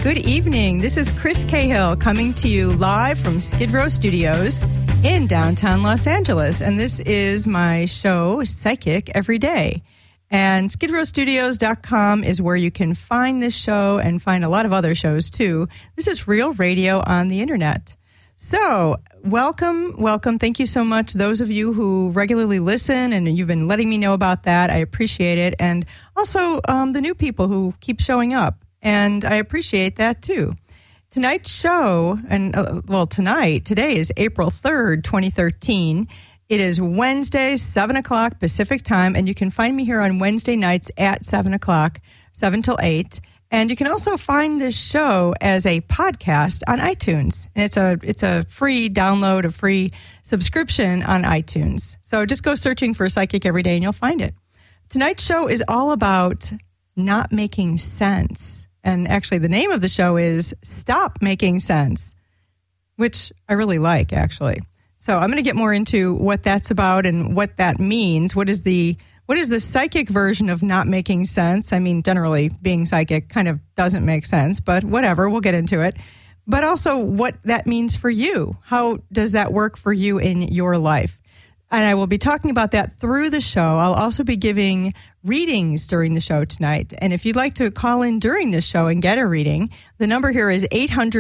good evening. This is Chris Cahill coming to you live from Skid Row Studios in downtown Los Angeles. And this is my show, Psychic Every Day. And skidrowstudios.com is where you can find this show and find a lot of other shows too. This is real radio on the internet. So, welcome. Thank you so much, those of you who regularly listen, and you've been letting me know about that. I appreciate it. And also the new people who keep showing up. And I appreciate that too. Tonight's show, and today is April 3rd, 2013. It is Wednesday, 7 o'clock Pacific time, and you can find me here on Wednesday nights at 7 o'clock, 7 till 8. And you can also find this show as a podcast on iTunes. And it's a free download, a free subscription on iTunes. So just go searching for Psychic Every Day and you'll find it. Tonight's show is all about not making sense. And actually, the name of the show is Stop Making Sense, which I really like, actually. So I'm going to get more into what that's about and what that means. What is the psychic version of not making sense? I mean, generally, being psychic kind of doesn't make sense, but whatever, we'll get into it. But also what that means for you. How does that work for you in your life? And I will be talking about that through the show. I'll also be giving readings during the show tonight. And if you'd like to call in during the show and get a reading, the number here is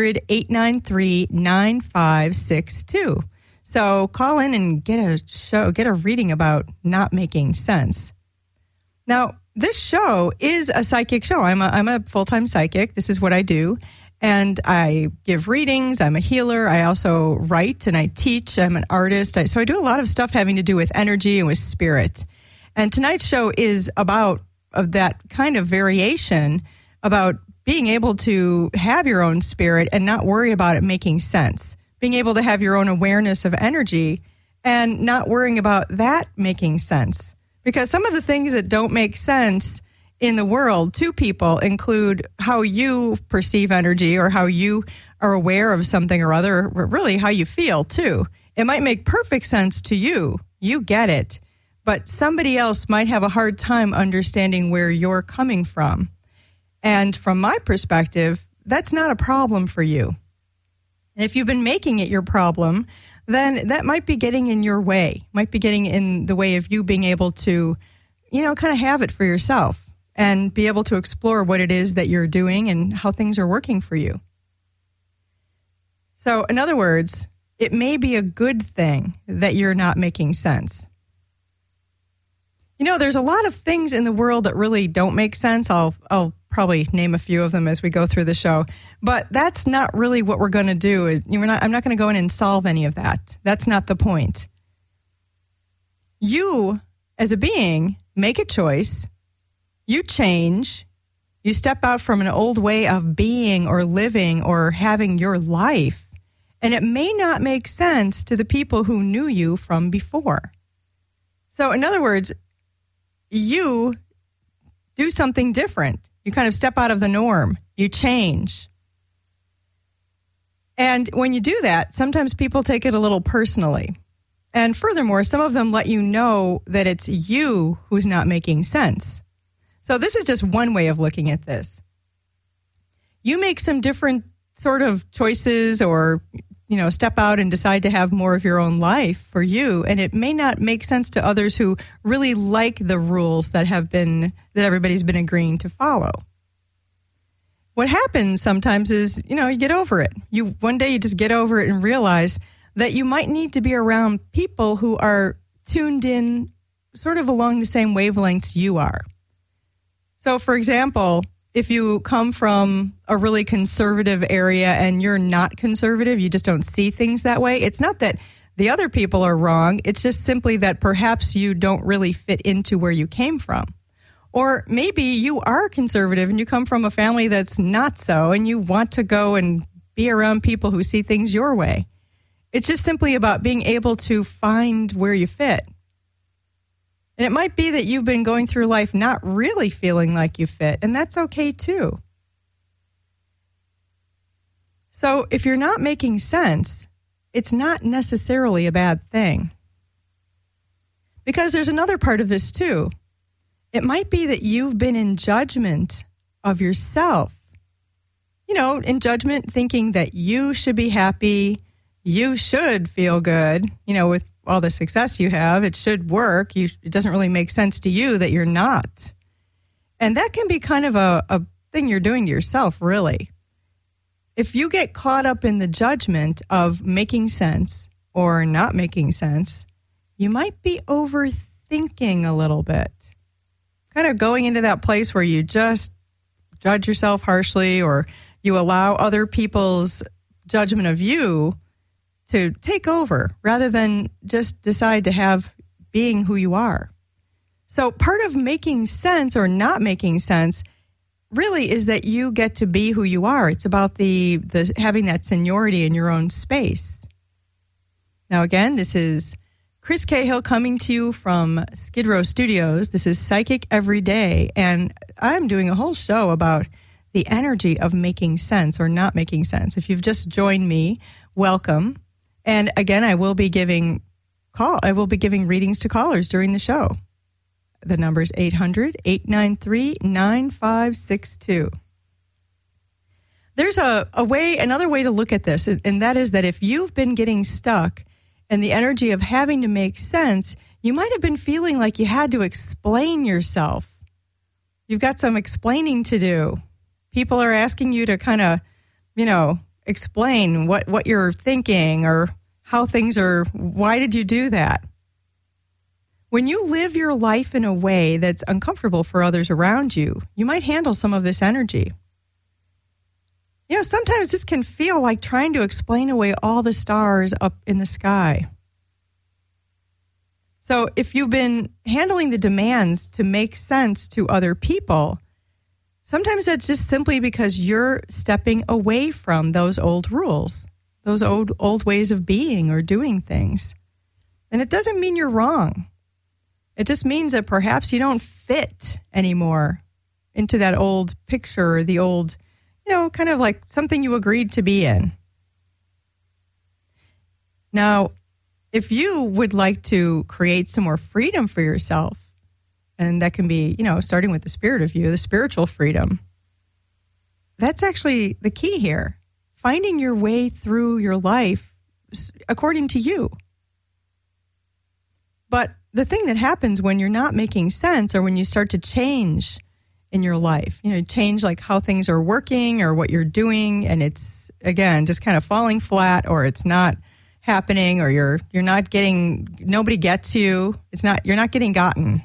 800-893-9562. So call in and get a reading about not making sense. Now, this show is a psychic show. I'm a full-time psychic. This is what I do. And I give readings. I'm a healer. I also write and I teach. I'm an artist. So I do a lot of stuff having to do with energy and with spirit. And tonight's show is about that kind of variation, about being able to have your own spirit and not worry about it making sense. Being able to have your own awareness of energy and not worrying about that making sense. Because some of the things that don't make sense in the world to people include how you perceive energy or how you are aware of something or other, or really how you feel too. It might make perfect sense to you. You get it. But somebody else might have a hard time understanding where you're coming from. And from my perspective, that's not a problem for you. And if you've been making it your problem, then that might be getting in your way, might be getting in the way of you being able to, kind of have it for yourself and be able to explore what it is that you're doing and how things are working for you. So, in other words, it may be a good thing that you're not making sense. There's a lot of things in the world that really don't make sense. I'll probably name a few of them as we go through the show. But that's not really what we're going to do. I'm not going to go in and solve any of that. That's not the point. You, as a being, make a choice. You change. You step out from an old way of being or living or having your life. And it may not make sense to the people who knew you from before. So, in other words, you do something different. You kind of step out of the norm. You change. And when you do that, sometimes people take it a little personally. And furthermore, some of them let you know that it's you who's not making sense. So this is just one way of looking at this. You make some different sort of choices or, step out and decide to have more of your own life for you. And it may not make sense to others who really like the rules that everybody's been agreeing to follow. What happens sometimes is, you get over it. One day you just get over it and realize that you might need to be around people who are tuned in sort of along the same wavelengths you are. So, for example, if you come from a really conservative area and you're not conservative, you just don't see things that way, it's not that the other people are wrong. It's just simply that perhaps you don't really fit into where you came from. Or maybe you are conservative and you come from a family that's not so, and you want to go and be around people who see things your way. It's just simply about being able to find where you fit. And it might be that you've been going through life not really feeling like you fit, and that's okay too. So if you're not making sense, it's not necessarily a bad thing. Because there's another part of this too. It might be that you've been in judgment of yourself. in judgment, thinking that you should be happy, you should feel good, with all the success you have, it should work. It doesn't really make sense to you that you're not. And that can be kind of a thing you're doing to yourself, really. If you get caught up in the judgment of making sense or not making sense, you might be overthinking a little bit. Kind of going into that place where you just judge yourself harshly, or you allow other people's judgment of you to take over rather than just decide to have being who you are. So part of making sense or not making sense really is that you get to be who you are. It's about the having that seniority in your own space. Now, again, this is Chris Cahill coming to you from Skid Row Studios. This is Psychic Every Day, and I'm doing a whole show about the energy of making sense or not making sense. If you've just joined me, welcome. And again, I will be giving readings to callers during the show. The number is 800-893-9562. There's another way to look at this, and that is that if you've been getting stuck in the energy of having to make sense, you might have been feeling like you had to explain yourself. You've got some explaining to do. People are asking you to kind of, explain what you're thinking or how things are. Why did you do that? When you live your life in a way that's uncomfortable for others around you, you might handle some of this energy. Sometimes this can feel like trying to explain away all the stars up in the sky. So if you've been handling the demands to make sense to other people, sometimes that's just simply because you're stepping away from those old rules, those old ways of being or doing things. And it doesn't mean you're wrong. It just means that perhaps you don't fit anymore into that old picture, or the old, kind of like something you agreed to be in. Now, if you would like to create some more freedom for yourself, and that can be, starting with the spirit of you, the spiritual freedom, that's actually the key here. Finding your way through your life according to you. But the thing that happens when you're not making sense, or when you start to change in your life, change like how things are working or what you're doing, and it's, again, just kind of falling flat, or it's not happening, or you're not getting, nobody gets you. You're not getting gotten.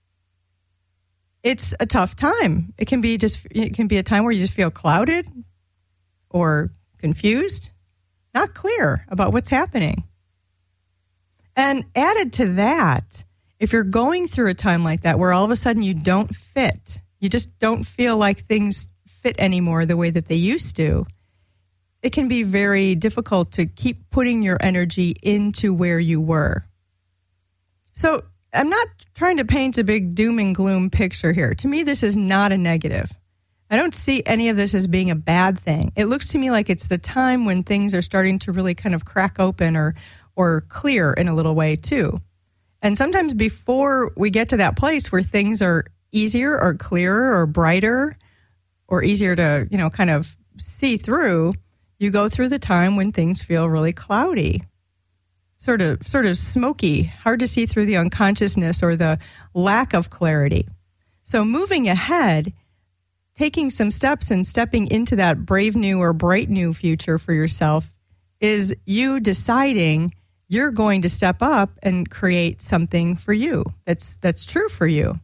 It's a tough time. It can be a time where you just feel clouded or confused, not clear about what's happening. And added to that, if you're going through a time like that where all of a sudden you don't fit, you just don't feel like things fit anymore the way that they used to, it can be very difficult to keep putting your energy into where you were. So I'm not trying to paint a big doom and gloom picture here. To me, this is not a negative. I don't see any of this as being a bad thing. It looks to me like it's the time when things are starting to really kind of crack open or clear in a little way too. And sometimes before we get to that place where things are easier or clearer or brighter or easier to, kind of see through, you go through the time when things feel really cloudy, sort of smoky, hard to see through the unconsciousness or the lack of clarity. So moving ahead, taking some steps and stepping into that brave new or bright new future for yourself is you deciding you're going to step up and create something for you that's true for you.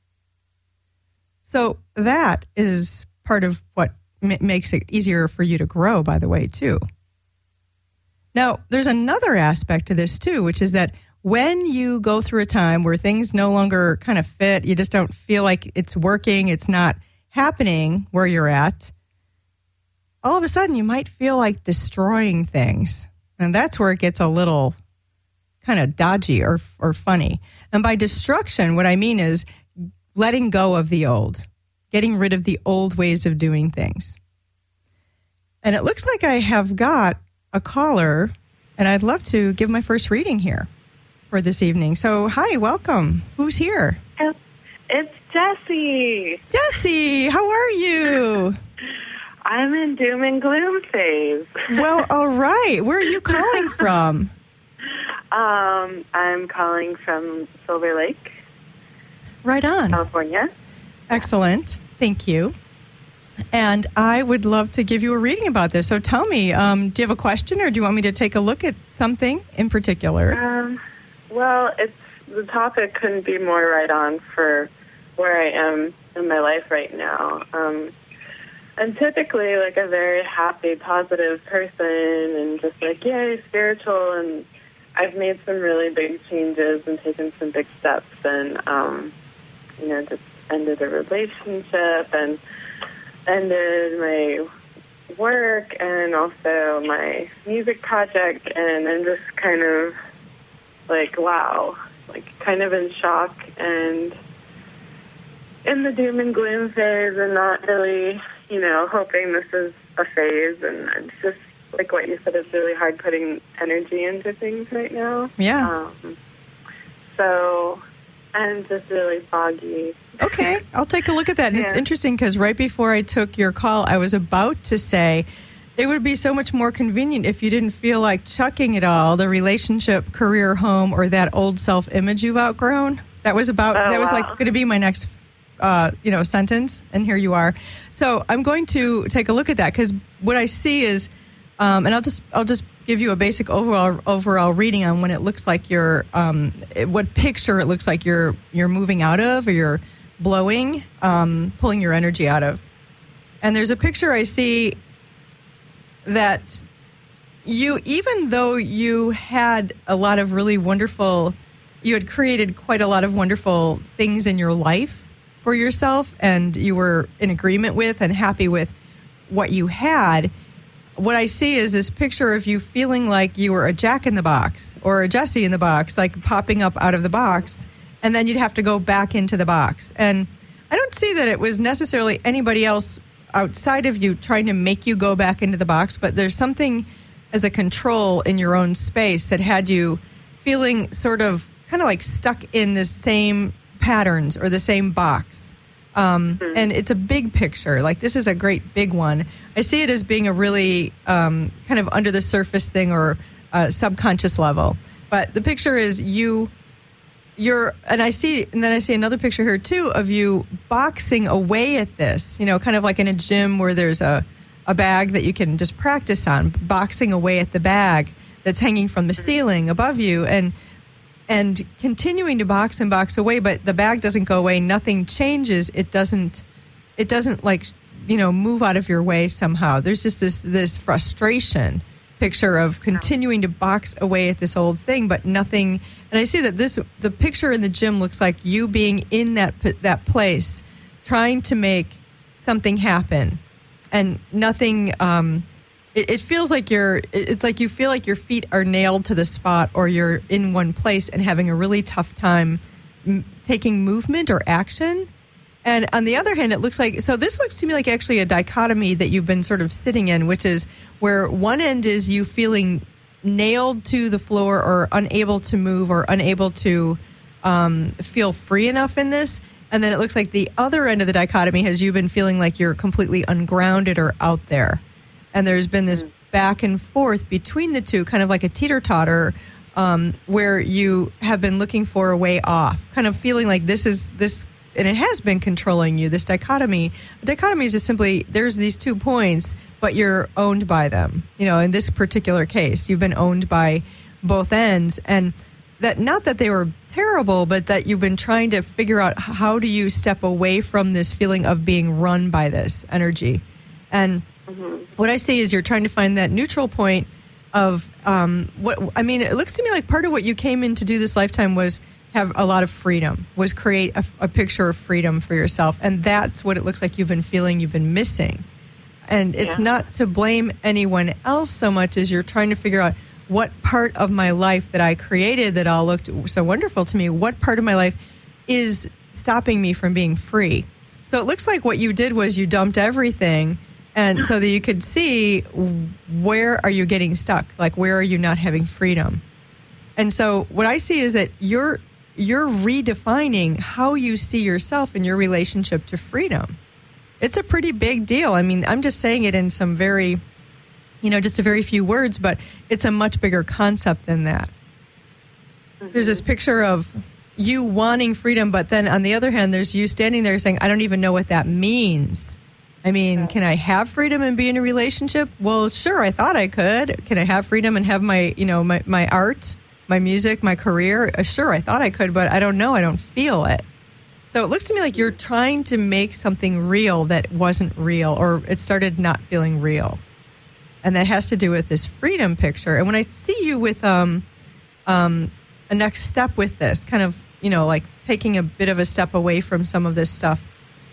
So that is part of what makes it easier for you to grow, by the way, too. Now, there's another aspect to this, too, which is that when you go through a time where things no longer kind of fit, you just don't feel like it's working, it's not happening where you're at, all of a sudden you might feel like destroying things. And that's where it gets a little kind of dodgy or funny. And by destruction, what I mean is letting go of the old, getting rid of the old ways of doing things. And it looks like I have got a caller, and I'd love to give my first reading here for this evening. So, hi, welcome. Who's here? It's Jessie. Jessie, how are you? I'm in doom and gloom phase. Well, all right. Where are you calling from? I'm calling from Silver Lake. Right on. California. Excellent. Thank you. And I would love to give you a reading about this. So tell me, do you have a question, or do you want me to take a look at something in particular? Well, the topic couldn't be more right on for where I am in my life right now. I'm typically like a very happy, positive person and just like, yay, spiritual. And I've made some really big changes and taken some big steps and, just ended a relationship and ended my work and also my music project. And I'm just kind of like, wow, like kind of in shock and in the doom and gloom phase and not really, hoping this is a phase. And it's just like what you said, it's really hard putting energy into things right now. Yeah. So I'm just really foggy. Okay, I'll take a look at that. And It's interesting because right before I took your call, I was about to say it would be so much more convenient if you didn't feel like chucking it all, the relationship, career, home, or that old self-image you've outgrown. That was like going to be my next sentence, and here you are. So I'm going to take a look at that because what I see is, and I'll just give you a basic overall reading on when it looks like you're, what picture it looks like you're moving out of, or you're blowing, pulling your energy out of. And there's a picture I see that you, even though you had a lot of really wonderful, you had created quite a lot of wonderful things in your life for yourself, and you were in agreement with and happy with what you had. What I see is this picture of you feeling like you were a Jack in the box or a Jesse in the box, like popping up out of the box, and then you'd have to go back into the box. And I don't see that it was necessarily anybody else outside of you trying to make you go back into the box, but there's something as a control in your own space that had you feeling sort of kind of like stuck in the same patterns or the same box. And it's a big picture. Like, this is a great big one. I see it as being a really kind of under the surface thing or subconscious level. But the picture is and then I see another picture here too of you boxing away at this, kind of like in a gym where there's a bag that you can just practice on, boxing away at the bag that's hanging from the ceiling above you and continuing to box and box away, but the bag doesn't go away. Nothing changes. It doesn't like, move out of your way somehow. There's just this frustration picture of continuing to box away at this old thing, but nothing. And I see that the picture in the gym looks like you being in that place, trying to make something happen, and nothing. It feels like it's like you feel like your feet are nailed to the spot, or you're in one place and having a really tough time taking movement or action. And on the other hand, it looks like, so this looks to me like actually a dichotomy that you've been sort of sitting in, which is where one end is you feeling nailed to the floor or unable to move or unable to feel free enough in this. And then it looks like the other end of the dichotomy has you been feeling like you're completely ungrounded or out there. And there's been this back and forth between the two, kind of like a teeter-totter, where you have been looking for a way off, kind of feeling like this, and it has been controlling you, this dichotomy. A dichotomy is just simply, there's these 2 points, but you're owned by them. In this particular case, you've been owned by both ends. And that, not that they were terrible, but that you've been trying to figure out how do you step away from this feeling of being run by this energy. And what I see is you're trying to find that neutral point of it looks to me like part of what you came in to do this lifetime was have a lot of freedom, was create a picture of freedom for yourself. And that's what it looks like you've been feeling you've been missing. And it's not to blame anyone else so much as you're trying to figure out what part of my life that I created that all looked so wonderful to me, what part of my life is stopping me from being free. So it looks like what you did was you dumped everything, and so that you could see where are you getting stuck, like where are you not having freedom. And so what I see is that you're redefining how you see yourself in your relationship to freedom. It's a pretty big deal. I mean, I'm just saying it in some very, just a very few words, but it's a much bigger concept than that. Mm-hmm. There's this picture of you wanting freedom, but then on the other hand, there's you standing there saying, I don't even know what that means. I mean, can I have freedom and be in a relationship? Well, sure, I thought I could. Can I have freedom and have my, my art, my music, my career? Sure, I thought I could, but I don't know. I don't feel it. So it looks to me like you're trying to make something real that wasn't real, or it started not feeling real. And that has to do with this freedom picture. And when I see you with a next step with this, kind of, like taking a bit of a step away from some of this stuff,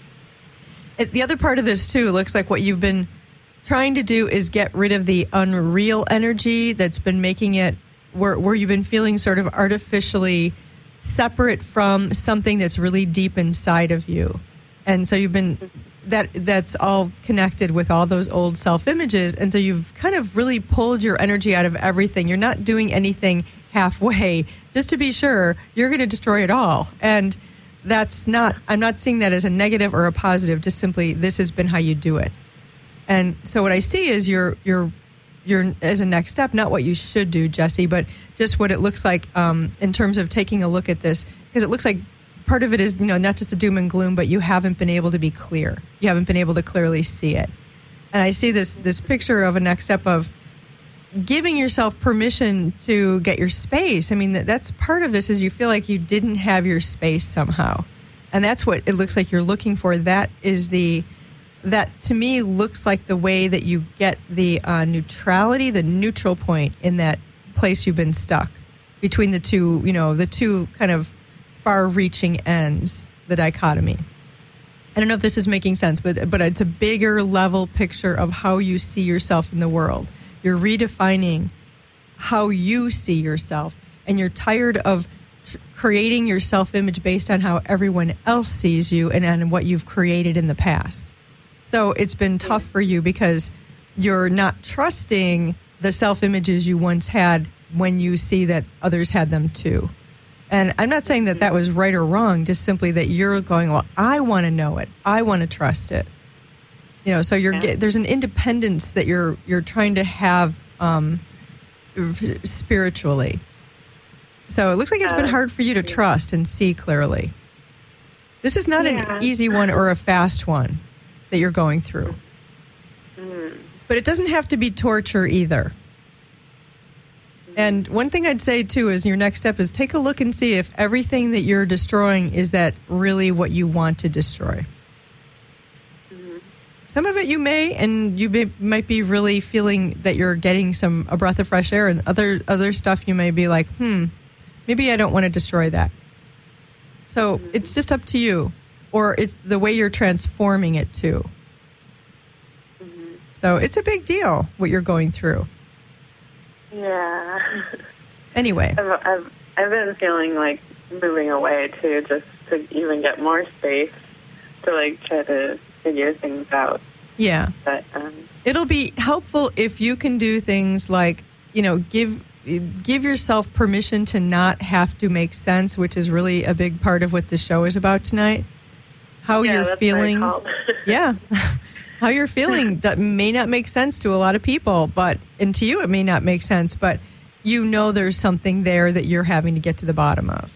the other part of this, too, looks like what you've been trying to do is get rid of the unreal energy that's been making it where you've been feeling sort of artificially separate from something that's really deep inside of you. And so you've been, that's all connected with all those old self-images. And so you've kind of really pulled your energy out of everything. You're not doing anything halfway. Just to be sure, you're going to destroy it all. And that's not, I'm not seeing that as a negative or a positive, just simply this has been how you do it. And so what I see is you're as a next step, not what you should do, Jesse, but just what it looks like in terms of taking a look at this, because it looks like part of it is, not just the doom and gloom, but you haven't been able to be clear. You haven't been able to clearly see it. And I see this picture of a next step of giving yourself permission to get your space. I mean, that's part of this is you feel like you didn't have your space somehow. And that's what it looks like you're looking for. That to me looks like the way that you get the neutrality, the neutral point in that place you've been stuck between the two kind of far-reaching ends, the dichotomy. I don't know if this is making sense, but it's a bigger level picture of how you see yourself in the world. You're redefining how you see yourself, and you're tired of creating your self-image based on how everyone else sees you and on what you've created in the past. So it's been tough for you because you're not trusting the self-images you once had when you see that others had them too. And I'm not saying that was right or wrong, just simply that you're going, well, I want to know it. I want to trust it. So there's an independence that you're trying to have spiritually. So it looks like it's been hard for you to trust and see clearly. This is not an easy one or a fast one that you're going through. But it doesn't have to be torture either. And one thing I'd say, too, is your next step is take a look and see if everything that you're destroying is that really what you want to destroy. Some of it you may, and you might be really feeling that you're getting a breath of fresh air, and other stuff you may be like, maybe I don't want to destroy that. So it's just up to you, or it's the way you're transforming it too. So it's a big deal what you're going through. Yeah. Anyway, I've been feeling like moving away too, just to even get more space to like try to figure things out. Yeah. But it'll be helpful if you can do things like, give yourself permission to not have to make sense, which is really a big part of what the show is about tonight. How you're feeling. Yeah. How you're feeling that may not make sense to a lot of people, and to you it may not make sense, but there's something there that you're having to get to the bottom of.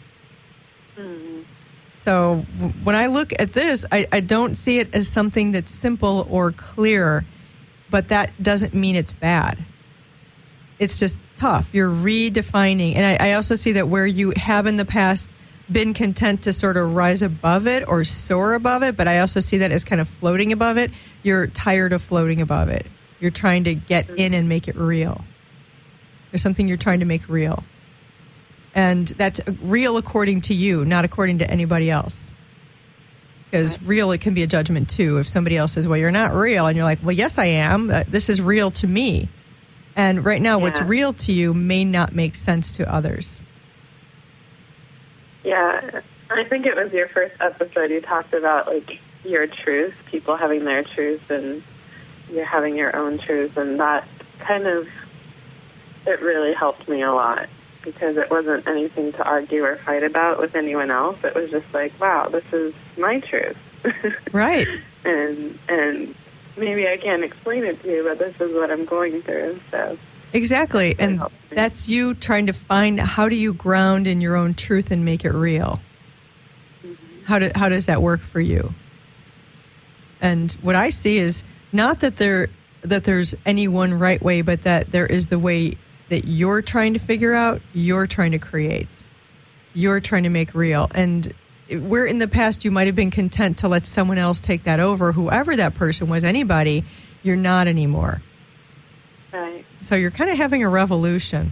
So when I look at this, I don't see it as something that's simple or clear, but that doesn't mean it's bad. It's just tough. You're redefining. And I also see that where you have in the past been content to sort of rise above it or soar above it, but I also see that as kind of floating above it. You're tired of floating above it. You're trying to get in and make it real. There's something you're trying to make real. And that's real according to you, not according to anybody else. Because real, it can be a judgment too. If somebody else says, well, you're not real, and you're like, well, yes, I am. This is real to me. And right now, what's real to you may not make sense to others. Yeah, I think it was your first episode you talked about, like, your truth, people having their truth, and you're having your own truth. And that kind of, it really helped me a lot. Because it wasn't anything to argue or fight about with anyone else. It was just like, wow, this is my truth. Right. and maybe I can't explain it to you, but this is what I'm going through. So exactly, and that's you trying to find how do you ground in your own truth and make it real. Mm-hmm. How does that work for you? And what I see is not that there's any one right way, but that there is the way that you're trying to figure out, you're trying to create, you're trying to make real. And where in the past you might have been content to let someone else take that over, whoever that person was, anybody, you're not anymore. Right. So you're kind of having a revolution.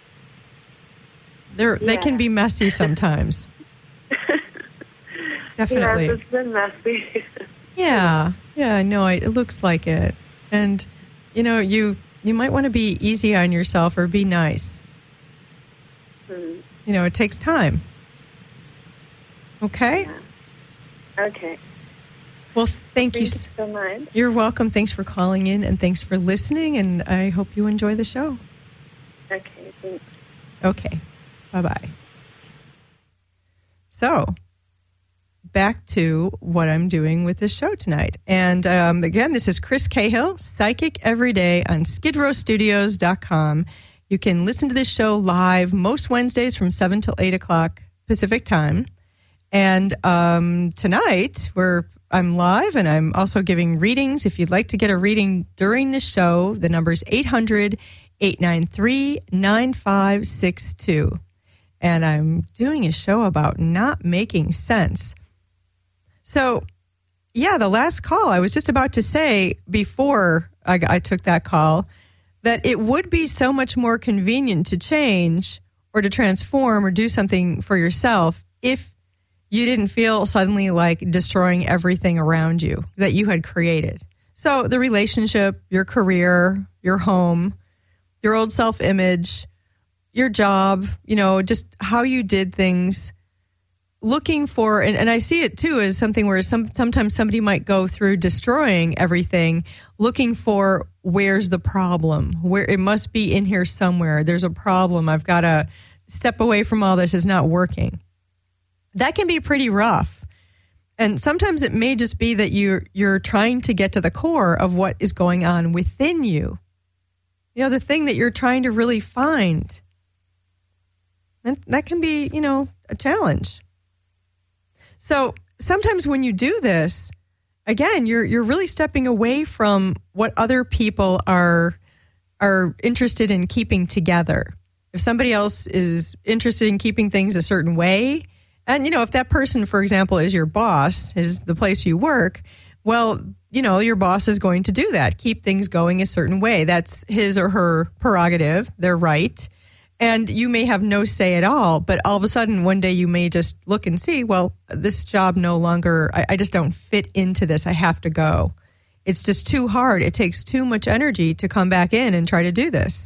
They can be messy sometimes. Definitely. Yeah, it's been messy. Yeah, I know. It looks like it. And, you might want to be easy on yourself or be nice. It takes time. Okay? Yeah. Okay. Well, thank you so much. You're welcome. Thanks for calling in, and thanks for listening, and I hope you enjoy the show. Okay, thanks. Okay. Bye-bye. So, back to what I'm doing with this show tonight. And again, this is Chris Cahill, Psychic Every Day on SkidrowStudios.com. You can listen to this show live most Wednesdays from 7 till 8 o'clock Pacific time. And tonight, I'm live, and I'm also giving readings. If you'd like to get a reading during the show, the number is 800-893-9562. And I'm doing a show about not making sense. So, yeah, the last call, I was just about to say before I took that call that it would be so much more convenient to change or to transform or do something for yourself if you didn't feel suddenly like destroying everything around you that you had created. So the relationship, your career, your home, your old self-image, your job, just how you did things, looking for, and I see it too as something where sometimes somebody might go through destroying everything, looking for where's the problem, where it must be in here somewhere. There's a problem. I've got to step away from all this. It's not working. That can be pretty rough. And sometimes it may just be that you're trying to get to the core of what is going on within you. The thing that you're trying to really find. That can be, a challenge. So sometimes when you do this, again, you're really stepping away from what other people are interested in keeping together. If somebody else is interested in keeping things a certain way, and, if that person, for example, is your boss, is the place you work, well, your boss is going to do that, keep things going a certain way. That's his or her prerogative. They're right. And you may have no say at all, but all of a sudden, one day you may just look and see, well, this job no longer, I just don't fit into this. I have to go. It's just too hard. It takes too much energy to come back in and try to do this.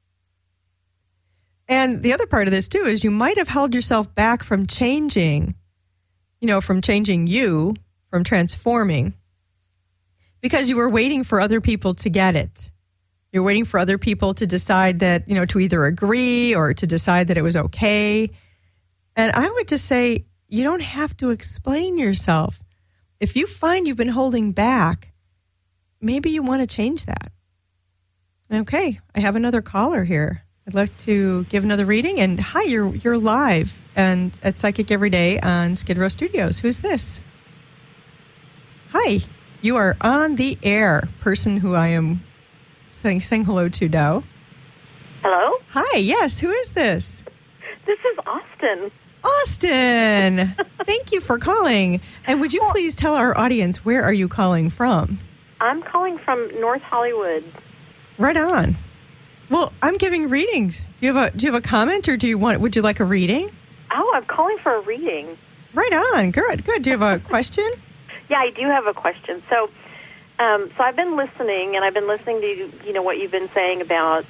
And the other part of this, too, is you might have held yourself back from changing, from changing you, from transforming, because you were waiting for other people to get it. You're waiting for other people to decide that, to either agree or to decide that it was okay. And I would just say, you don't have to explain yourself. If you find you've been holding back, maybe you want to change that. Okay, I have another caller here. I'd like to give another reading. And hi, you're live and at Psychic Every Day on Skid Row Studios. Who's this? Hi, you are on the air. Person who I am saying hello to now. Hello? Hi, yes, who is this? This is Austin. Austin! Thank you for calling. And would you please tell our audience, where are you calling from? I'm calling from North Hollywood. Right on. Well, I'm giving readings. Do you have a comment, or would you like a reading? Oh, I'm calling for a reading. Right on. Good. Do you have a question? Yeah, I do have a question. So I've been listening, and I've been listening to what you've been saying about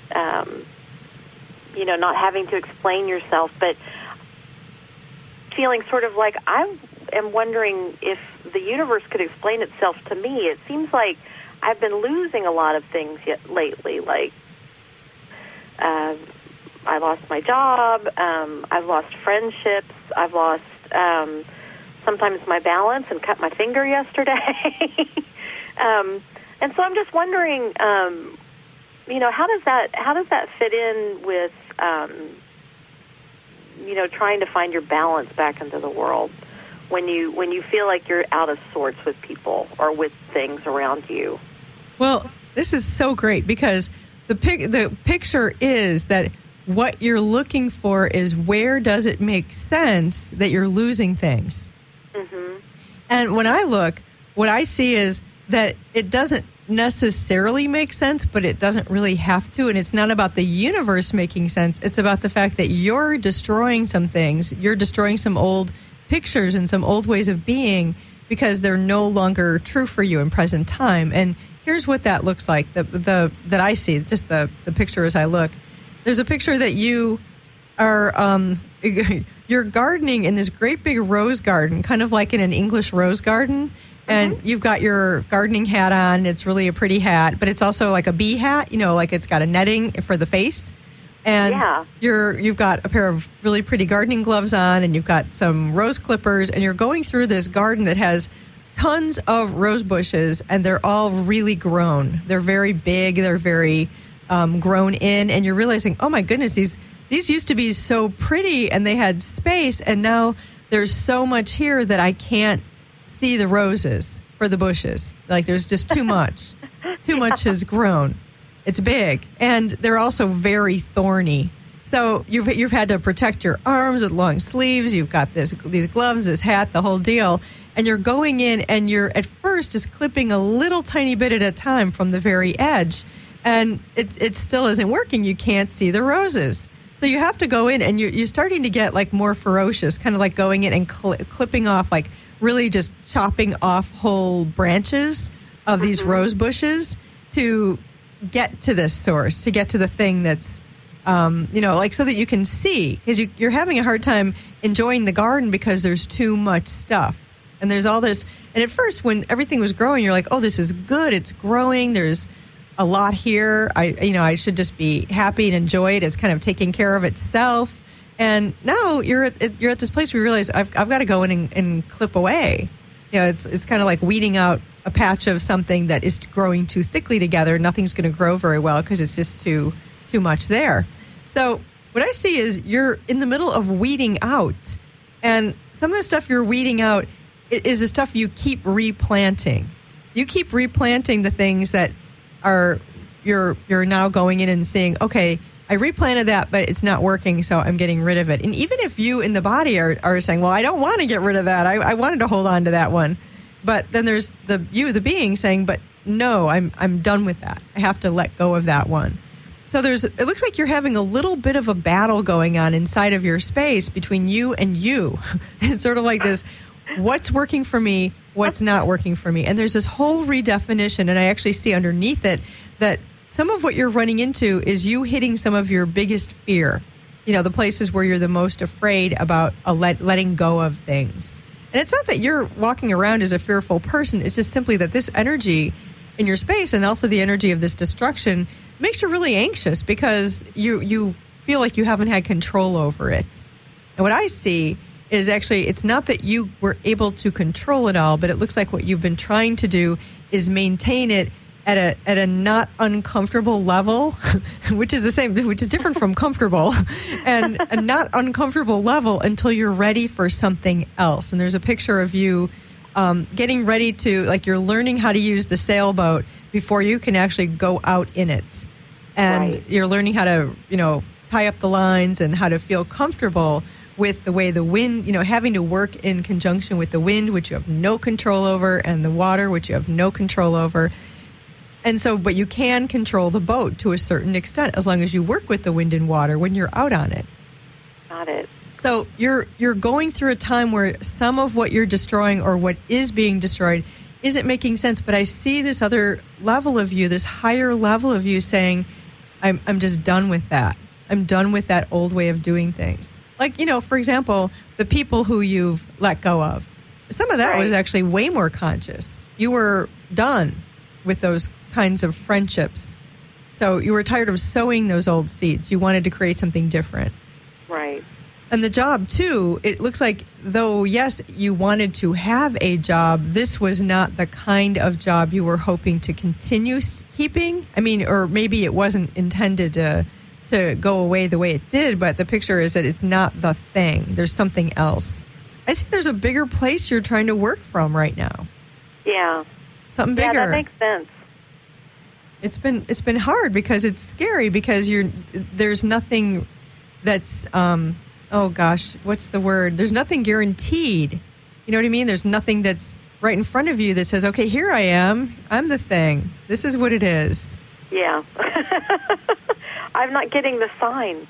not having to explain yourself, but feeling sort of like I am wondering if the universe could explain itself to me. It seems like I've been losing a lot of things lately, like I lost my job, I've lost friendships, I've lost sometimes my balance and cut my finger yesterday. And so I'm just wondering, how does that fit in with, trying to find your balance back into the world when you feel like you're out of sorts with people or with things around you? Well, this is so great because the picture is that what you're looking for is where does it make sense that you're losing things. Mm-hmm. And when I look, what I see is that it doesn't necessarily make sense, but it doesn't really have to. And it's not about the universe making sense. It's about the fact that you're destroying some things. You're destroying some old pictures and some old ways of being because they're no longer true for you in present time. And here's what that looks like. That I see, just the picture as I look. There's a picture that you are you're gardening in this great big rose garden, kind of like in an English rose garden. And you've got your gardening hat on. It's really a pretty hat, but it's also like a bee hat, like it's got a netting for the face. And you've got a pair of really pretty gardening gloves on, and you've got some rose clippers, and you're going through this garden that has tons of rose bushes, and they're all really grown. They're very big. They're very grown in, and you're realizing, oh my goodness, these used to be so pretty, and they had space, and now there's so much here that I can't see the roses for the bushes. Like there's just too much. Too much has grown. It's big, and they're also very thorny. So you've had to protect your arms with long sleeves. You've got these gloves, this hat, the whole deal, and you're going in, and you're at first just clipping a little tiny bit at a time from the very edge, and it still isn't working. You can't see the roses. So you have to go in, and you're starting to get like more ferocious, kind of like going in and clipping off, like really just chopping off whole branches of these rose bushes to get to this source, to get to the thing that's, like so that you can see, because you're having a hard time enjoying the garden because there's too much stuff. And there's all this, and at first when everything was growing, you're like, oh, this is good, it's growing, there's a lot here, I should just be happy and enjoy it, it's kind of taking care of itself. And now you're at this place where you realize I've got to go in and clip away. It's kind of like weeding out a patch of something that is growing too thickly together. Nothing's going to grow very well because it's just too much there. So what I see is you're in the middle of weeding out, and some of the stuff you're weeding out is the stuff you keep replanting. You keep replanting the things that are you're now going in and saying, okay, I replanted that, but it's not working, so I'm getting rid of it. And even if you in the body are saying, well, I don't want to get rid of that. I wanted to hold on to that one. But then there's the being saying, but no, I'm done with that. I have to let go of that one. So it looks like you're having a little bit of a battle going on inside of your space between you and you. It's sort of like this, what's working for me, what's not working for me. And there's this whole redefinition, and I actually see underneath it that some of what you're running into is you hitting some of your biggest fear, the places where you're the most afraid about letting go of things. And it's not that you're walking around as a fearful person. It's just simply that this energy in your space and also the energy of this destruction makes you really anxious because you feel like you haven't had control over it. And what I see is actually it's not that you were able to control it all, but it looks like what you've been trying to do is maintain it at a not uncomfortable level, which is different from comfortable, and a not uncomfortable level until you're ready for something else. And there's a picture of you getting ready to, like you're learning how to use the sailboat before you can actually go out in it. And you're learning how to, tie up the lines and how to feel comfortable with the way the wind, having to work in conjunction with the wind, which you have no control over, and the water, which you have no control over. And so, but you can control the boat to a certain extent as long as you work with the wind and water when you're out on it. Got it. So you're going through a time where some of what you're destroying or what is being destroyed isn't making sense. But I see this other level of you, this higher level of you saying, I'm just done with that. I'm done with that old way of doing things. Like, for example, the people who you've let go of. Some of that was actually way more conscious. You were done with those kinds of friendships. So you were tired of sowing those old seeds. You wanted to create something different. Right. And the job, too, it looks like, though, yes, you wanted to have a job, this was not the kind of job you were hoping to continue keeping. I mean, or maybe it wasn't intended to go away the way it did, but the picture is that it's not the thing. There's something else. I see there's a bigger place you're trying to work from right now. Yeah. Something bigger. Yeah, that makes sense. It's been hard because it's scary because there's nothing that's oh gosh, what's the word? There's nothing guaranteed. You know what I mean? There's nothing that's right in front of you that says, okay, here I am. I'm the thing. This is what it is. Yeah. I'm not getting the sign.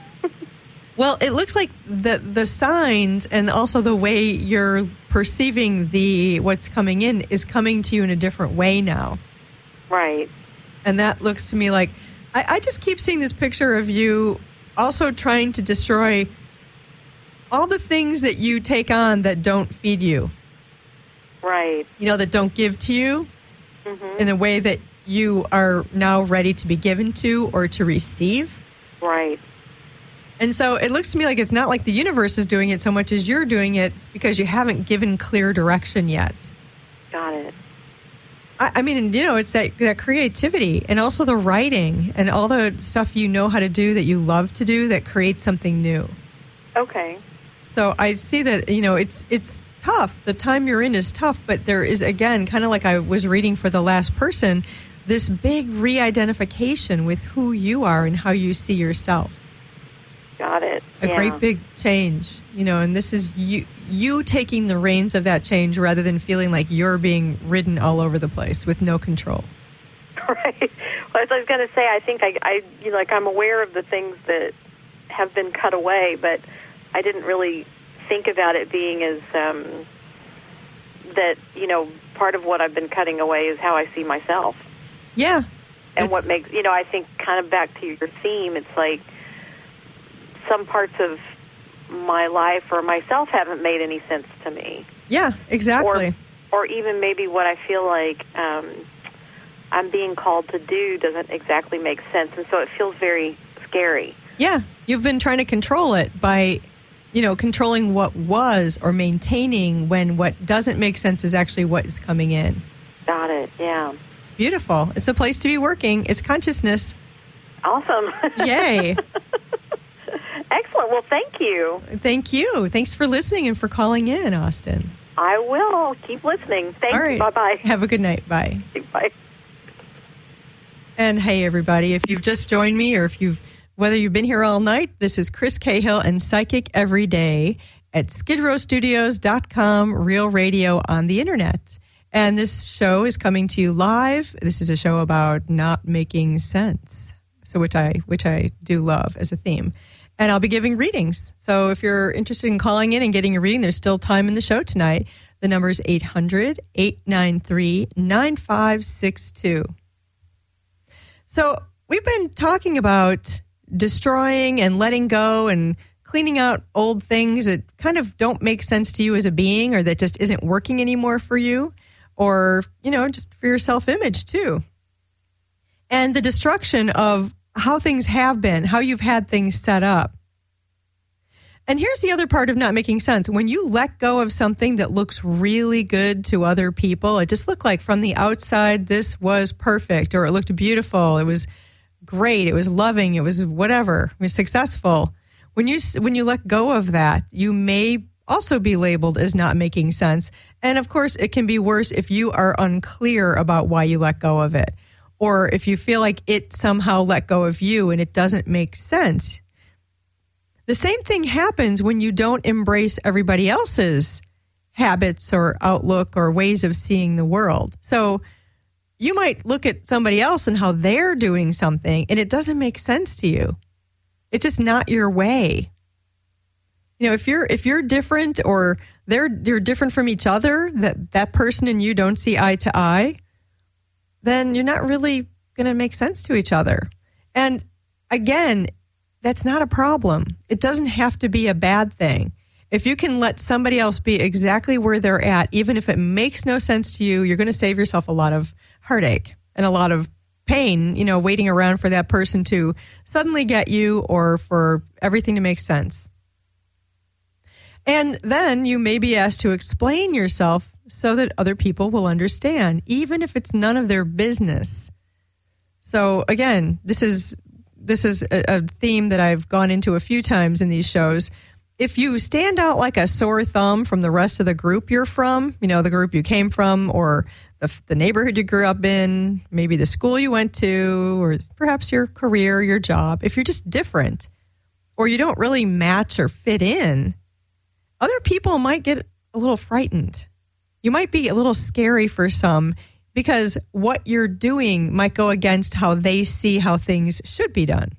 Well, it looks like the signs and also the way you're perceiving what's coming in is coming to you in a different way now. Right. And that looks to me like, I just keep seeing this picture of you also trying to destroy all the things that you take on that don't feed you. Right. You know, that don't give to you in a way that you are now ready to be given to or to receive. Right. And so it looks to me like it's not like the universe is doing it so much as you're doing it because you haven't given clear direction yet. Got it. I mean, you know, it's that creativity and also the writing and all the stuff you know how to do that you love to do that creates something new. Okay. So I see that, you know, it's tough. The time you're in is tough, but there is, again, kind of like I was reading for the last person, this big re-identification with who you are and how you see yourself. Got it. A great big change, you know, and this is you taking the reins of that change rather than feeling like you're being ridden all over the place with no control. Right. Well, as I was going to say, I think I'm aware of the things that have been cut away, but I didn't really think about it being as that, you know, part of what I've been cutting away is how I see myself. Yeah. And what makes, you know, I think kind of back to your theme, it's like some parts of my life or myself haven't made any sense to me. Yeah, exactly. Or even maybe what I feel like I'm being called to do doesn't exactly make sense, and so it feels very scary. Yeah, you've been trying to control it by, you know, controlling what was or maintaining when what doesn't make sense is actually what is coming in. Got it, yeah. It's beautiful. It's a place to be working. It's consciousness. Awesome. Yay. Excellent. Well, thank you. Thank you. Thanks for listening and for calling in, Austin. I will. Keep listening. Thanks. All right. Bye-bye. Have a good night. Bye. Bye. And hey, everybody, if you've just joined me or whether you've been here all night, this is Chris Cahill and Psychic Every Day at skidrowstudios.com, real radio on the internet. And this show is coming to you live. This is a show about not making sense, so which I do love as a theme. And I'll be giving readings. So if you're interested in calling in and getting a reading, there's still time in the show tonight. The number is 800-893-9562. So we've been talking about destroying and letting go and cleaning out old things that kind of don't make sense to you as a being or that just isn't working anymore for you or, you know, just for your self-image too. And the destruction of how things have been, how you've had things set up. And here's the other part of not making sense. When you let go of something that looks really good to other people, it just looked like from the outside, this was perfect, or it looked beautiful, it was great, it was loving, it was whatever, it was successful. When you let go of that, you may also be labeled as not making sense. And of course, it can be worse if you are unclear about why you let go of it. Or if you feel like it somehow let go of you and it doesn't make sense. The same thing happens when you don't embrace everybody else's habits or outlook or ways of seeing the world. So you might look at somebody else and how they're doing something and it doesn't make sense to you. It's just not your way. You know, if you're different or you're different from each other, that person and you don't see eye to eye, then you're not really going to make sense to each other. And again, that's not a problem. It doesn't have to be a bad thing. If you can let somebody else be exactly where they're at, even if it makes no sense to you, you're going to save yourself a lot of heartache and a lot of pain, you know, waiting around for that person to suddenly get you or for everything to make sense. And then you may be asked to explain yourself so that other people will understand, even if it's none of their business. So again, this is a theme that I've gone into a few times in these shows. If you stand out like a sore thumb from the rest of the group you're from, the group you came from, or the neighborhood you grew up in, maybe the school you went to, or perhaps your career, your job, if you're just different or you don't really match or fit in, other people might get a little frightened. You might be a little scary for some because what you're doing might go against how they see how things should be done.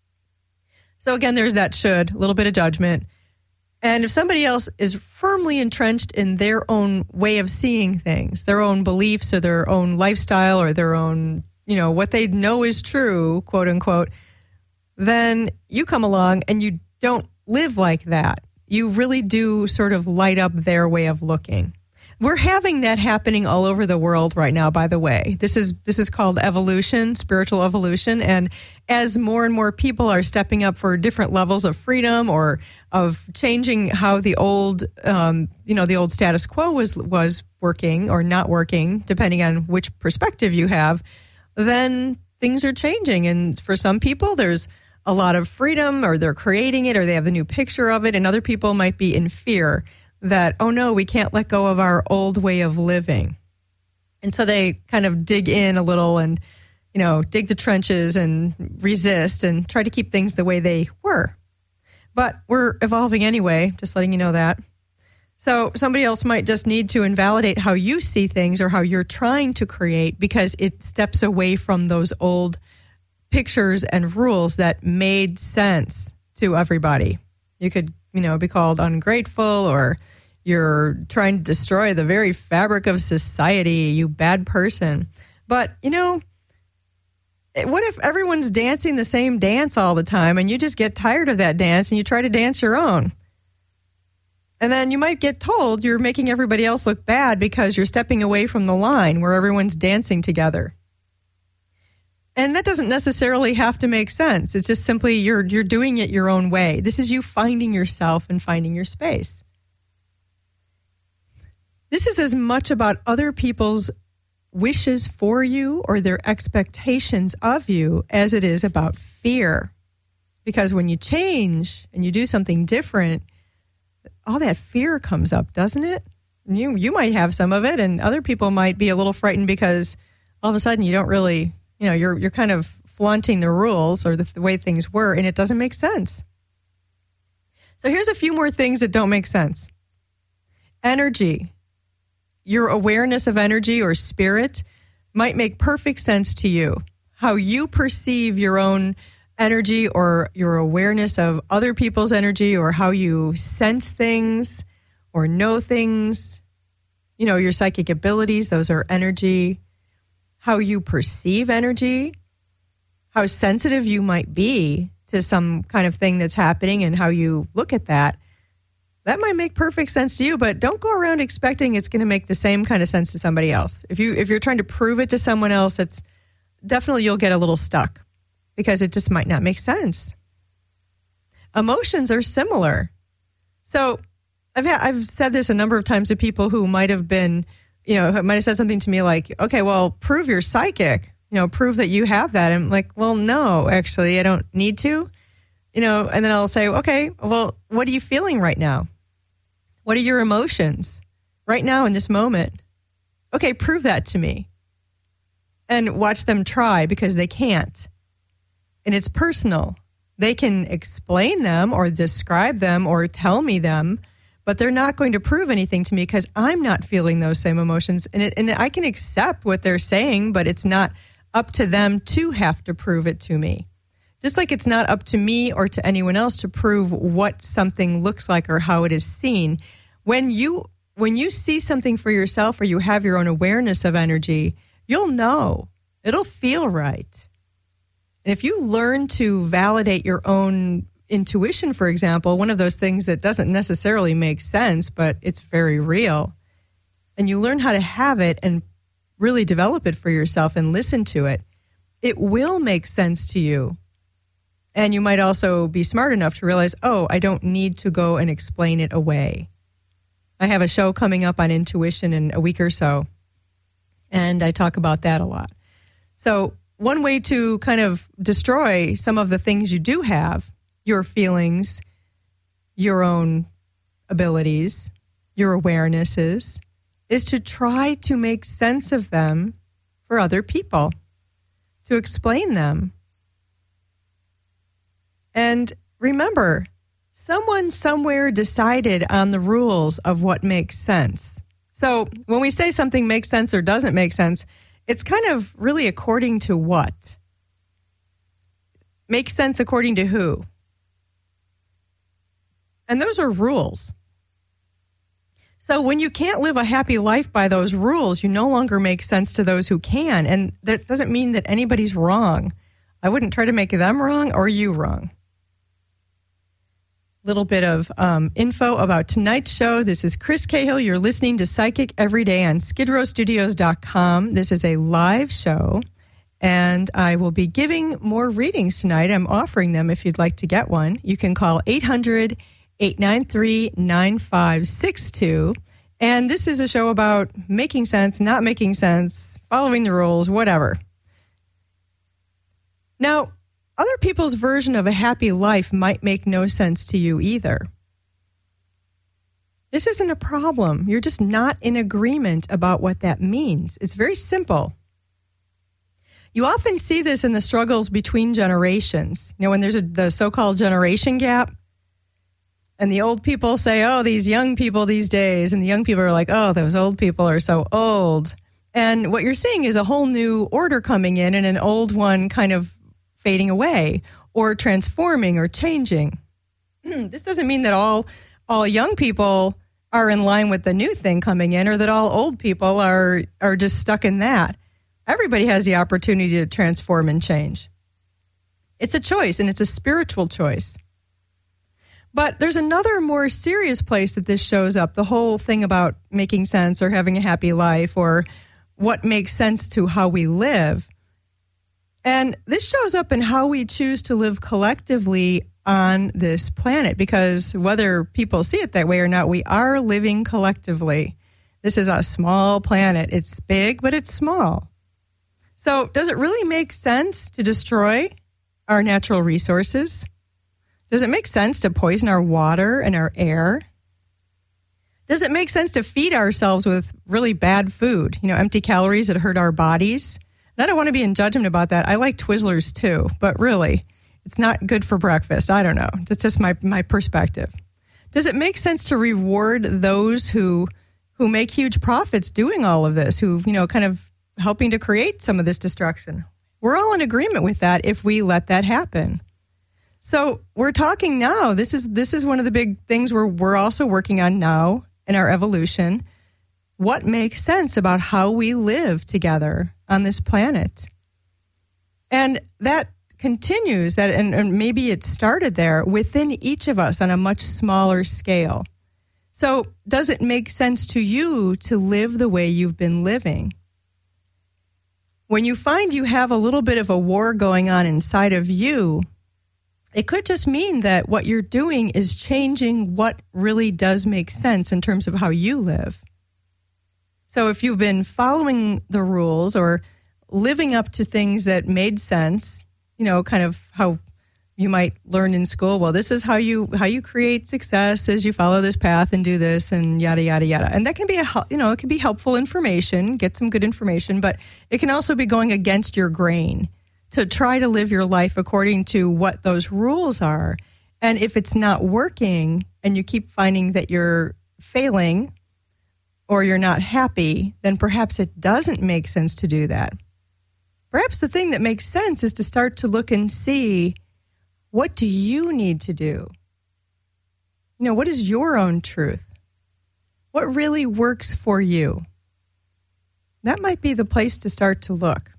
So again, there's that should, a little bit of judgment. And if somebody else is firmly entrenched in their own way of seeing things, their own beliefs or their own lifestyle or their own, what they know is true, quote unquote, then you come along and you don't live like that. You really do sort of light up their way of looking. We're having that happening all over the world right now, by the way. This is called evolution, spiritual evolution. And as more and more people are stepping up for different levels of freedom or of changing how the old, the old status quo was working or not working, depending on which perspective you have, then things are changing. And for some people, there's a lot of freedom, or they're creating it, or they have the new picture of it. And other people might be in fear that, oh no, we can't let go of our old way of living. And so they kind of dig in a little and, dig the trenches and resist and try to keep things the way they were. But we're evolving anyway, just letting you know that. So somebody else might just need to invalidate how you see things or how you're trying to create, because it steps away from those old pictures and rules that made sense to everybody. You could be called ungrateful, or you're trying to destroy the very fabric of society, you bad person. But, what if everyone's dancing the same dance all the time and you just get tired of that dance and you try to dance your own? And then you might get told you're making everybody else look bad because you're stepping away from the line where everyone's dancing together. And that doesn't necessarily have to make sense. It's just simply you're doing it your own way. This is you finding yourself and finding your space. This is as much about other people's wishes for you or their expectations of you as it is about fear. Because when you change and you do something different, all that fear comes up, doesn't it? You might have some of it, and other people might be a little frightened because all of a sudden you don't really... you're kind of flaunting the rules or the way things were, and it doesn't make sense. So here's a few more things that don't make sense. Energy. Your awareness of energy or spirit might make perfect sense to you. How you perceive your own energy or your awareness of other people's energy, or how you sense things or know things. Your psychic abilities, those are energy. How you perceive energy, how sensitive you might be to some kind of thing that's happening and how you look at that, that might make perfect sense to you, but don't go around expecting it's going to make the same kind of sense to somebody else. If you're trying to prove it to someone else, it's definitely you'll get a little stuck because it just might not make sense. Emotions are similar. So I've said this a number of times to people who might have been, might have said something to me like, okay, well, prove you're psychic, prove that you have that. And I'm like, well, no, actually, I don't need to, and then I'll say, okay, well, what are you feeling right now? What are your emotions right now in this moment? Okay, prove that to me. And watch them try, because they can't. And it's personal. They can explain them or describe them or tell me them, but they're not going to prove anything to me because I'm not feeling those same emotions. And I can accept what they're saying, but it's not up to them to have to prove it to me. Just like it's not up to me or to anyone else to prove what something looks like or how it is seen. When you see something for yourself or you have your own awareness of energy, you'll know. It'll feel right. And if you learn to validate your own intuition, for example, one of those things that doesn't necessarily make sense, but it's very real, and you learn how to have it and really develop it for yourself and listen to it, it will make sense to you. And you might also be smart enough to realize, oh, I don't need to go and explain it away. I have a show coming up on intuition in a week or so, and I talk about that a lot. So one way to kind of destroy some of the things you do have, your feelings, your own abilities, your awarenesses, is to try to make sense of them for other people, to explain them. And remember, someone somewhere decided on the rules of what makes sense. So when we say something makes sense or doesn't make sense, it's kind of really according to what? Makes sense according to who? And those are rules. So when you can't live a happy life by those rules, you no longer make sense to those who can. And that doesn't mean that anybody's wrong. I wouldn't try to make them wrong or you wrong. Little bit of info about tonight's show. This is Chris Cahill. You're listening to Psychic Every Day on skidrowstudios.com. This is a live show, and I will be giving more readings tonight. I'm offering them if you'd like to get one. You can call 800-893-9562. And this is a show about making sense, not making sense, following the rules, whatever. Now, other people's version of a happy life might make no sense to you either. This isn't a problem. You're just not in agreement about what that means. It's very simple. You often see this in the struggles between generations. You know, when there's the so-called generation gap, and the old people say, oh, these young people these days, and the young people are like, oh, those old people are so old. And what you're seeing is a whole new order coming in and an old one kind of fading away or transforming or changing. This doesn't mean that all young people are in line with the new thing coming in or that all old people are just stuck in that. Everybody has the opportunity to transform and change. It's a choice, and it's a spiritual choice. But there's another more serious place that this shows up, the whole thing about making sense or having a happy life or what makes sense to how we live. And this shows up in how we choose to live collectively on this planet, because whether people see it that way or not, we are living collectively. This is a small planet. It's big, but it's small. So does it really make sense to destroy our natural resources? Does it make sense to poison our water and our air? Does it make sense to feed ourselves with really bad food, empty calories that hurt our bodies? And I don't want to be in judgment about that. I like Twizzlers too, but really, it's not good for breakfast. I don't know. That's just my perspective. Does it make sense to reward those who make huge profits doing all of this, who, kind of helping to create some of this destruction? We're all in agreement with that if we let that happen. So we're talking now. This is one of the big things we're also working on now in our evolution. What makes sense about how we live together on this planet? And that continues, and maybe it started there within each of us on a much smaller scale. So does it make sense to you to live the way you've been living? When you find you have a little bit of a war going on inside of you, it could just mean that what you're doing is changing what really does make sense in terms of how you live. So if you've been following the rules or living up to things that made sense, kind of how you might learn in school, well, this is how you create success as you follow this path and do this and yada, yada, yada. And that can be it can be helpful information, get some good information, but it can also be going against your grain to try to live your life according to what those rules are. And if it's not working and you keep finding that you're failing or you're not happy, then perhaps it doesn't make sense to do that. Perhaps the thing that makes sense is to start to look and see, what do you need to do? What is your own truth? What really works for you? That might be the place to start to look.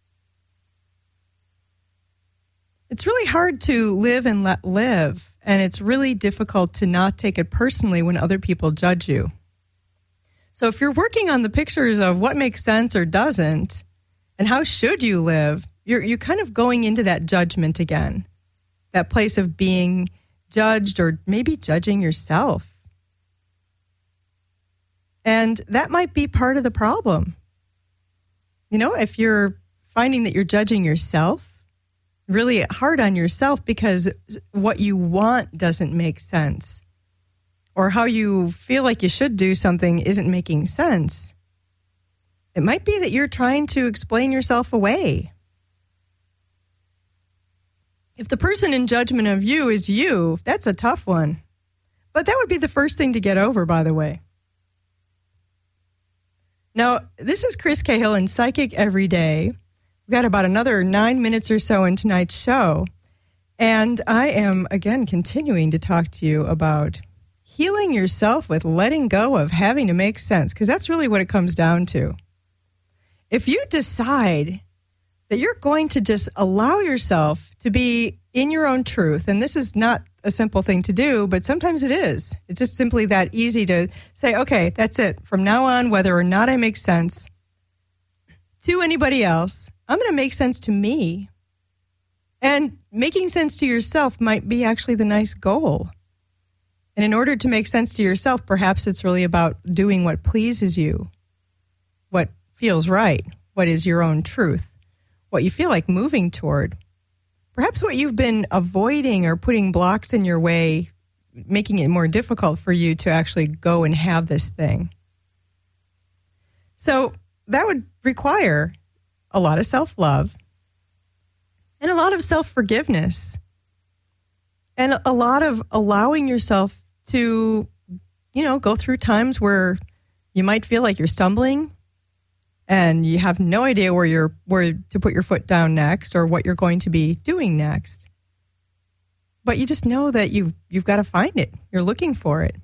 It's really hard to live and let live, and it's really difficult to not take it personally when other people judge you. So if you're working on the pictures of what makes sense or doesn't, and how should you live, you're kind of going into that judgment again. that place of being judged or maybe judging yourself. And that might be part of the problem. You know, if you're finding that you're judging yourself, really hard on yourself because what you want doesn't make sense, or how you feel like you should do something isn't making sense, it might be that you're trying to explain yourself away. If the person in judgment of you is you, that's a tough one. But that would be the first thing to get over, by the way. Now, this is Chris Cahill in Psychic Every Day. We've got about another 9 minutes or so in tonight's show. And I am, again, continuing to talk to you about healing yourself with letting go of having to make sense, because that's really what it comes down to. If you decide that you're going to just allow yourself to be in your own truth, and this is not a simple thing to do, but sometimes it is. It's just simply that easy to say, okay, that's it. From now on, whether or not I make sense to anybody else, I'm going to make sense to me. And making sense to yourself might be actually the nice goal. And in order to make sense to yourself, perhaps it's really about doing what pleases you, what feels right, what is your own truth, what you feel like moving toward. Perhaps what you've been avoiding or putting blocks in your way, making it more difficult for you to actually go and have this thing. So that would require a lot of self-love and a lot of self-forgiveness and a lot of allowing yourself to, you know, go through times where you might feel like you're stumbling and you have no idea where to put your foot down next or what you're going to be doing next. But you just know that you've got to find it. You're looking for it.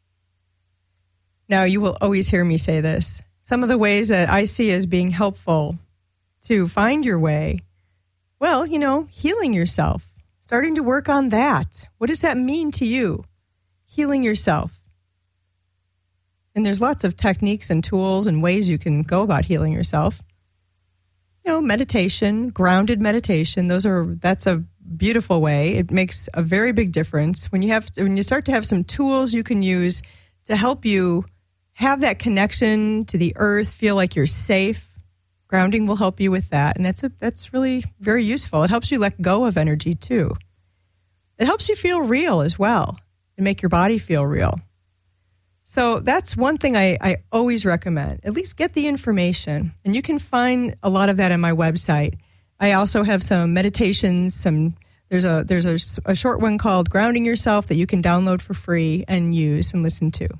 Now, you will always hear me say this. Some of the ways that I see as being helpful to find your way, well, you know, healing yourself, starting to work on that. What does that mean to you? Healing yourself. And there's lots of techniques and tools and ways you can go about healing yourself. You know, meditation, grounded meditation, that's a beautiful way. It makes a very big difference. When you start to have some tools you can use to help you have that connection to the earth, feel like you're safe, grounding will help you with that. And that's really very useful. It helps you let go of energy too. It helps you feel real as well and make your body feel real. So that's one thing I always recommend. At least get the information. And you can find a lot of that on my website. I also have some meditations. There's a short one called Grounding Yourself that you can download for free and use and listen to.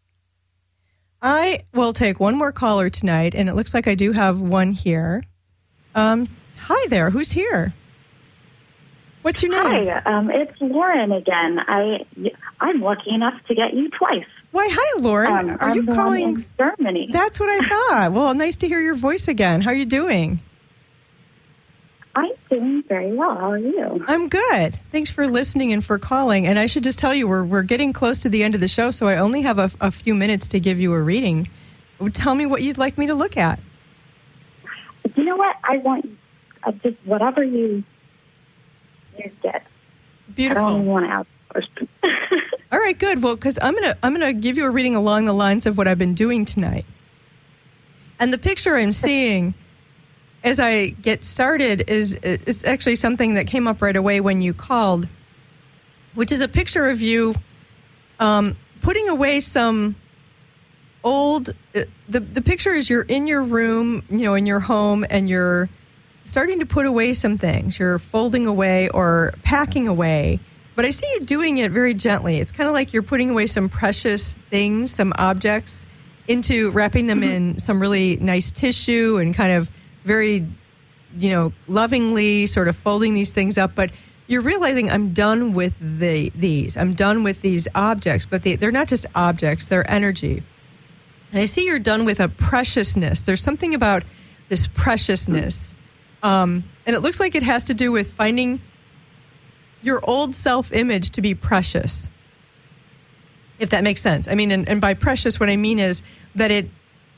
I will take one more caller tonight, and it looks like I do have one here. Hi there. Who's here? What's your name? Hi, it's Lauren again. I'm lucky enough to get you twice. Why, hi, Lauren. Are you calling? In Germany. That's what I thought. Well, nice to hear your voice again. How are you doing? I'm doing very well. How are you? I'm good. Thanks for listening and for calling. And I should just tell you, we're getting close to the end of the show, so I only have a few minutes to give you a reading. Tell me what you'd like me to look at. You know what? I want just whatever you get. Beautiful. I don't even want to ask first. All right, good. Well, because I'm gonna give you a reading along the lines of what I've been doing tonight. And the picture I'm seeing as I get started is actually something that came up right away when you called, which is a picture of you putting away some old. The picture is you're in your room, you know, in your home, and you're starting to put away some things. You're folding away or packing away. But I see you doing it very gently. It's kind of like you're putting away some precious things, some objects, into wrapping them in some really nice tissue and kind of very, you know, lovingly sort of folding these things up. But you're realizing I'm done with these. I'm done with these objects. But they're not just objects. They're energy. And I see you're done with a preciousness. There's something about this preciousness. And it looks like it has to do with finding your old self-image to be precious, if that makes sense. I mean, and by precious, what I mean is that it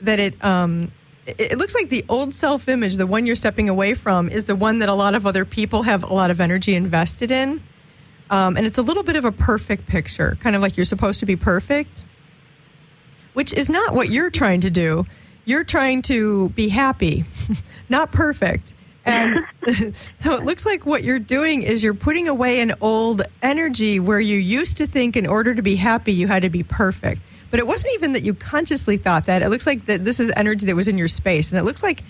looks like the old self-image, the one you're stepping away from, is the one that a lot of other people have a lot of energy invested in. And it's a little bit of a perfect picture, kind of like you're supposed to be perfect, which is not what you're trying to do. You're trying to be happy, not perfect. And so it looks like what you're doing is you're putting away an old energy where you used to think in order to be happy, you had to be perfect. But it wasn't even that you consciously thought that. It looks like that this is energy that was in your space. And it looks like,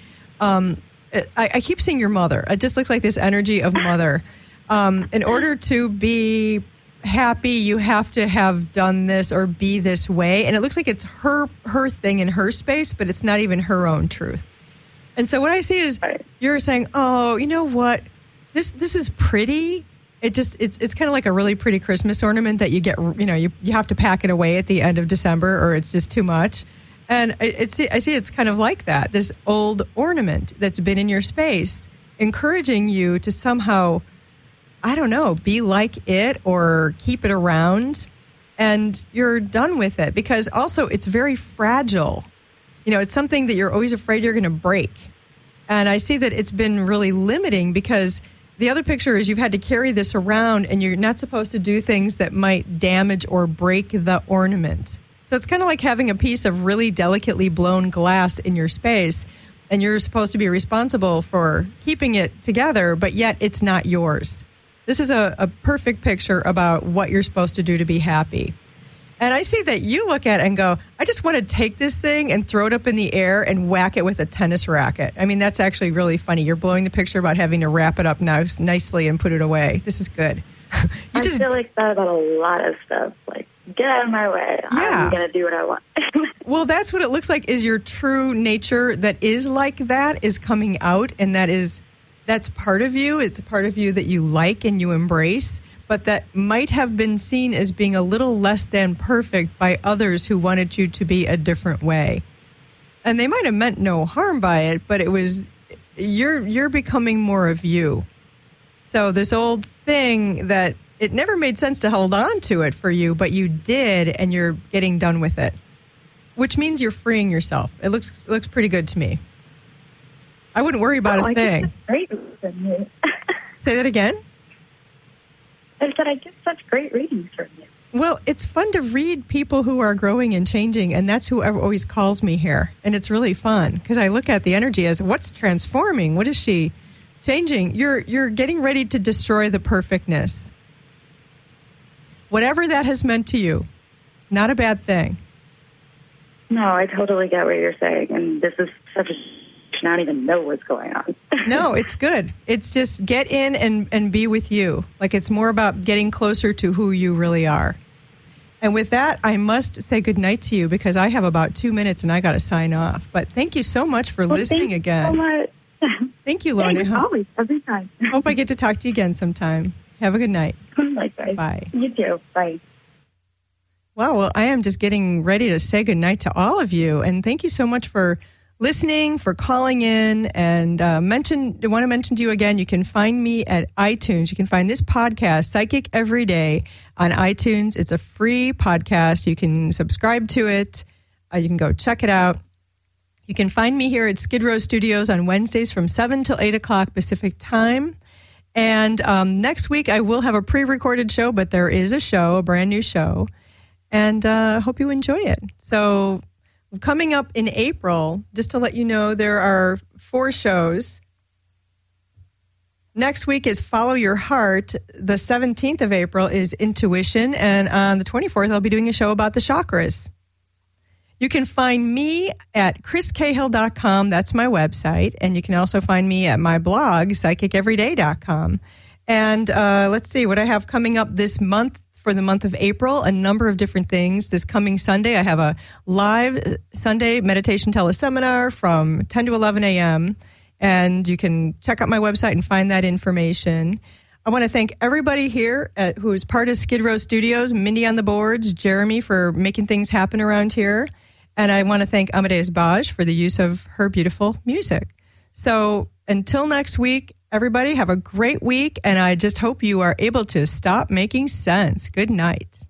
I keep seeing your mother. It just looks like this energy of mother. In order to be happy, you have to have done this or be this way. And it looks like it's her thing in her space, but it's not even her own truth. And so what I see is you're saying, oh, you know what? This is pretty. It's kind of like a really pretty Christmas ornament that you get, you have to pack it away at the end of December or it's just too much. And I see it's kind of like that, this old ornament that's been in your space, encouraging you to somehow, I don't know, be like it or keep it around. And you're done with it because also it's very fragile. It's something that you're always afraid you're going to break. And I see that it's been really limiting because the other picture is you've had to carry this around and you're not supposed to do things that might damage or break the ornament. So it's kind of like having a piece of really delicately blown glass in your space and you're supposed to be responsible for keeping it together, but yet it's not yours. This is a perfect picture about what you're supposed to do to be happy. And I see that you look at it and go, I just want to take this thing and throw it up in the air and whack it with a tennis racket. I mean, that's actually really funny. You're blowing the picture about having to wrap it up nicely and put it away. This is good. I feel like that about a lot of stuff. Like, get out of my way. Yeah. I'm going to do what I want. Well, that's what it looks like is your true nature that is like that is coming out. And that's part of you. It's a part of you that you like and you embrace. But that might have been seen as being a little less than perfect by others who wanted you to be a different way. And they might have meant no harm by it, but it was, you're becoming more of you. So this old thing that it never made sense to hold on to it for you, but you did, and you're getting done with it, which means you're freeing yourself. It looks pretty good to me. I wouldn't worry about a thing. Great. Say that again? I said I get such great readings from you. Well, it's fun to read people who are growing and changing, and that's who always calls me here. And it's really fun because I look at the energy as what's transforming? What is she changing? You're getting ready to destroy the perfectness. Whatever that has meant to you, not a bad thing. No, I totally get what you're saying, and this is such a not even know what's going on. No, it's good. It's just get in and be with you. Like it's more about getting closer to who you really are. And with that, I must say goodnight to you because I have about 2 minutes and I got to sign off. But thank you so much for listening again. Thank you so much. Thank you, Lorna. Thanks, always, every time. Hope I get to talk to you again sometime. Have a good night. Likewise. Bye. You too. Bye. Wow, well, I am just getting ready to say goodnight to all of you. And thank you so much for listening, for calling in, and I want to mention to you again, you can find me at iTunes. You can find this podcast, Psychic Every Day, on iTunes. It's a free podcast. You can subscribe to it. You can go check it out. You can find me here at Skid Row Studios on Wednesdays from 7 till 8 o'clock Pacific time. And next week, I will have a pre-recorded show, but there is a show, a brand new show, and I hope you enjoy it. So coming up in April, just to let you know, there are 4 shows. Next week is Follow Your Heart. The 17th of April is Intuition. And on the 24th, I'll be doing a show about the chakras. You can find me at chriscahill.com. That's my website. And you can also find me at my blog, psychiceveryday.com. And let's see what I have coming up this month. For the month of April, a number of different things. This coming Sunday, I have a live Sunday meditation teleseminar from 10 to 11 a.m., and you can check out my website and find that information. I want to thank everybody here who is part of Skid Row Studios, Mindy on the boards, Jeremy for making things happen around here, and I want to thank Amadeus Baj for the use of her beautiful music. So until next week, everybody have a great week, and I just hope you are able to stop making sense. Good night.